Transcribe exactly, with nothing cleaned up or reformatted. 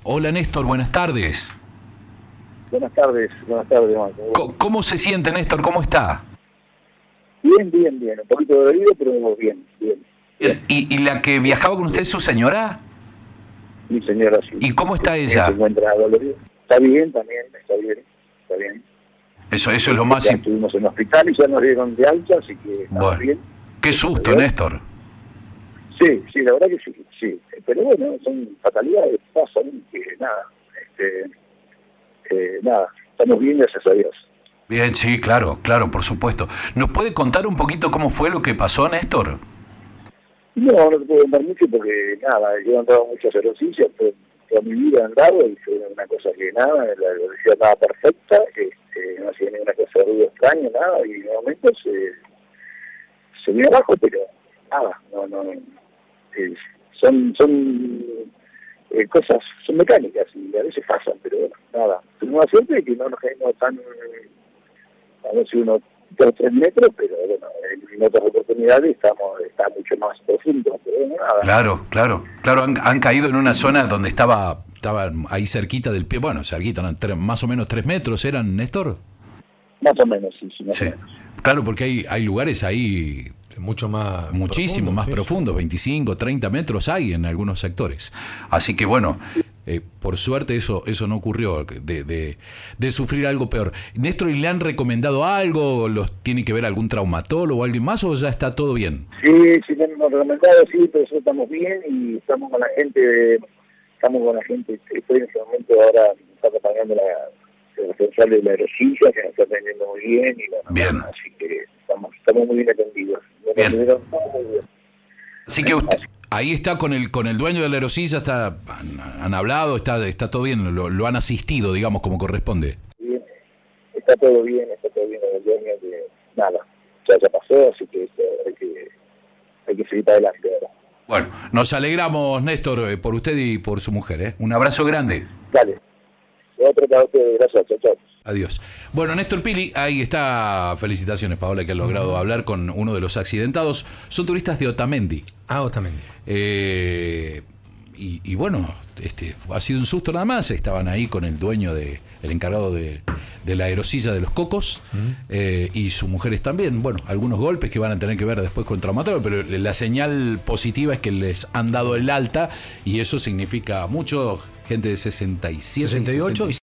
Hola Néstor, buenas tardes. Buenas tardes, buenas tardes, Marco. ¿Cómo, cómo se siente Néstor? ¿Cómo está? Bien, bien, bien. Un poquito dolorido, pero bien, bien. bien. ¿Y, ¿Y la que viajaba con usted es su señora? Mi señora, sí. ¿Y cómo está Sí, ella? Se encuentra dolorido. Está bien también, está bien, está bien. Eso, eso es lo más Ya importante. estuvimos en el hospital y ya nos dieron de alta, así que estamos Bueno, bien. qué susto, Néstor. Sí, sí, la verdad que sí, sí. Pero bueno, son fatalidades, pasan, que nada, este, eh, nada, estamos bien, gracias a Dios. Bien, sí, claro, claro, por supuesto. ¿Nos puede contar un poquito cómo fue lo que pasó, Néstor? No, no te puedo contar mucho porque nada, yo he andado muchas aerosilla, pero toda mi vida he andado y fue una cosa que nada, la velocidad estaba perfecta, este, no hacía ninguna cosa de ruido extraño, nada, y en un momento se, se vio abajo, pero nada, no, no, no eh, son, son eh, cosas, son mecánicas y a veces pasan, pero bueno, nada, tuvimos la suerte de que no nos caímos tan, a ver si uno dos o tres metros, pero bueno, en otras oportunidades estamos está mucho más profundo, pero bueno, nada. Claro, claro, claro, han, han caído en una zona donde estaba, estaba ahí cerquita del pie, bueno, cerquita, ¿no? Tres, más o menos tres metros eran, Néstor. Más o menos, sí, sí, más Sí. o menos. Claro, porque hay, hay lugares ahí mucho más muchísimo profundo, más sí, profundos, veinticinco, treinta metros hay en algunos sectores. Así que bueno, eh, por suerte eso eso no ocurrió, de, de, de sufrir algo peor. Néstor, ¿y le han recomendado algo? ¿Los tiene que ver algún traumatólogo o alguien más o ya está todo bien? Sí, sí, me hemos recomendado, sí, pero nosotros estamos bien y estamos con la gente, estamos con la gente, estoy en este momento ahora, me está acompañando la, la responsable de la aerosilla, que nos está atendiendo muy bien, y bueno, Bien. así que estamos, estamos muy bien atendidos. Bien. Muy bien. Así que usted, ahí está con el con el dueño de la aerosilla, está, han, han hablado, está está todo bien, lo, lo han asistido, digamos, como corresponde. Bien, está todo bien, está todo bien, el dueño de nada, ya ya pasó, así que esto, hay que hay que seguir para adelante ahora. Bueno, nos alegramos, Néstor, eh, por usted y por su mujer, ¿eh? Un abrazo grande. Dale, otro para ustedes, gracias, chao, chao. Adiós. Bueno, Néstor Pili, ahí está. Felicitaciones, Paola, que ha logrado uh-huh. hablar con uno de los accidentados. Son turistas de Otamendi. Ah, Otamendi. Eh, y, y bueno, este, ha sido un susto nada más. Estaban ahí con el dueño, de, el encargado de, de la aerosilla de los Cocos, uh-huh. eh, y sus mujeres también. Bueno, algunos golpes que van a tener que ver después con traumatólogo, pero la señal positiva es que les han dado el alta y eso significa mucho. Gente de sesenta y siete, sesenta y ocho y